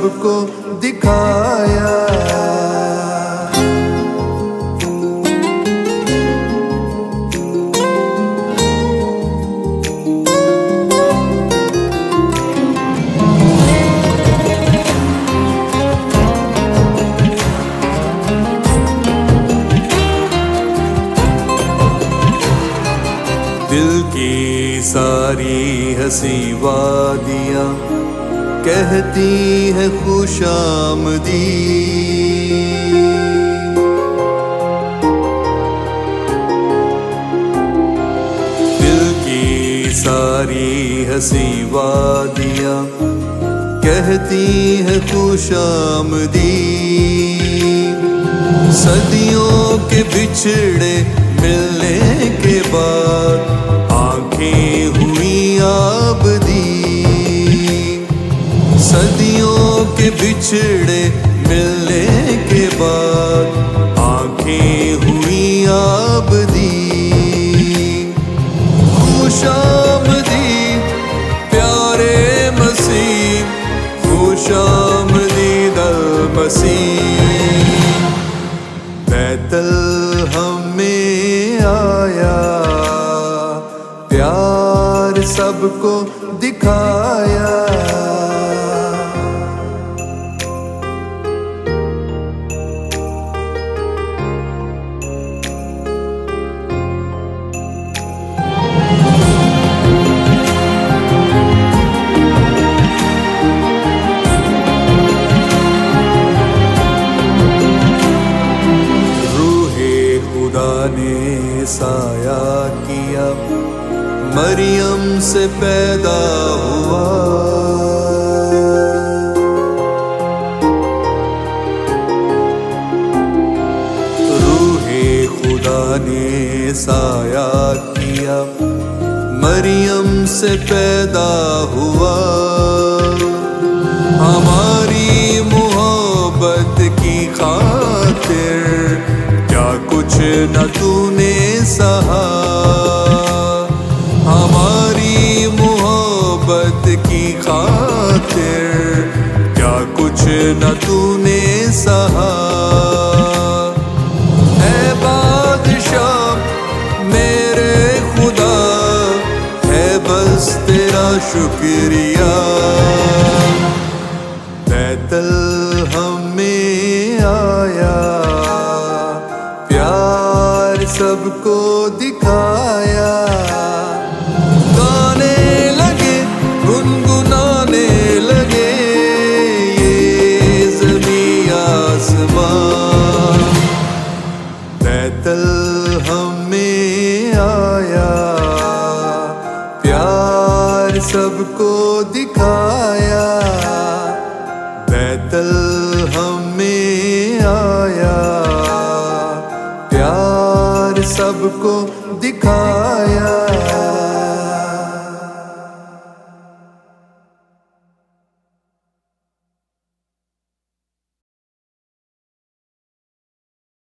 सबको दिखाया। दिल की सारी हंसी वादियाँ कहती है खुशामदी। दिल की सारी हंसी वादियाँ कहती है खुशामदी। सदियों के बिछड़े मिलने के बाद आंखें हुई आबदी। सदियों के बिछड़े मिलने के बाद आंखें हुई आबदी। खुशामदी प्यारे मसीह, खुशामदी दल मसीह। बैतलहम में आया, प्यार सबको दिखाया। ने साया किया, मरियम से पैदा हुआ। रूहे खुदा ने साया किया, मरियम से पैदा हुआ। हमारी मोहब्बत की खातिर कुछ न तूने सहा। हमारी मोहब्बत की खातिर क्या कुछ न तूने सहा। है बादशाह मेरे खुदा, है बस तेरा शुक्रिया। बैतलहम में आया, प्यार सबको दिखाया। गाने लगे, गुनगुनाने लगे ये ज़मीं आसमां। बैतलहम में आया, प्यार सबको दिखाया। बैतलहम में आया, प्यार सबको दिखाया।